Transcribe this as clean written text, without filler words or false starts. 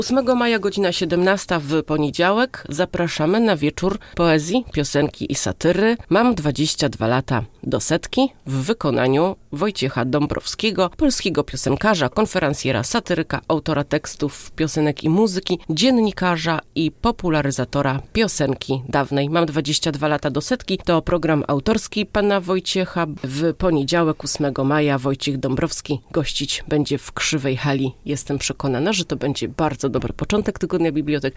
8 maja, godzina 17 w poniedziałek zapraszamy na wieczór poezji, piosenki i satyry. Mam 22 lata do setki w wykonaniu Wojciecha Dąbrowskiego, polskiego piosenkarza, konferencjera, satyryka, autora tekstów, piosenek i muzyki, dziennikarza i popularyzatora piosenki dawnej. Mam 22 lata do setki. To program autorski pana Wojciecha. W poniedziałek 8 maja Wojciech Dąbrowski gościć będzie w Krzywej Hali. Jestem przekonana, że to będzie bardzo dobry początek tygodnia bibliotek